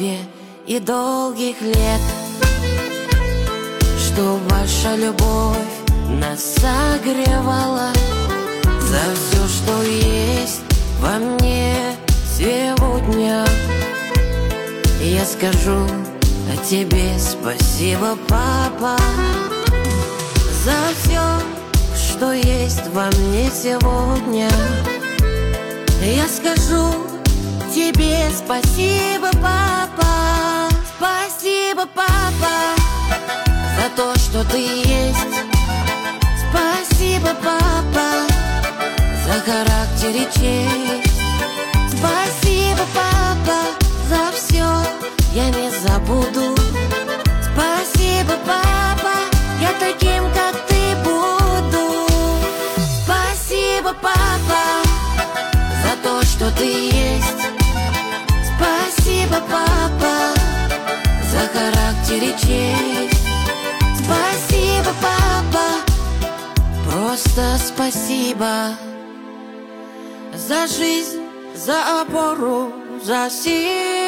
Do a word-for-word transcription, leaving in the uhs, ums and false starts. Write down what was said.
здоровья и долгих лет, чтоб ваша любовь нас согревала, за все, что есть во мне сегодня. Я скажу о тебе спасибо, папа, за все, что есть во мне сегодня. Я скажу тебе спасибо, папа, спасибо, папа, за то, что ты есть. Спасибо, папа, за характер и честь. Спасибо, папа, за все я не забуду. Спасибо, папа, я таким, как ты, буду. Спасибо, папа, за то, что ты есть. Спасибо, папа, за характер и честь. Спасибо, папа, просто спасибо. За жизнь, за опору, за силу.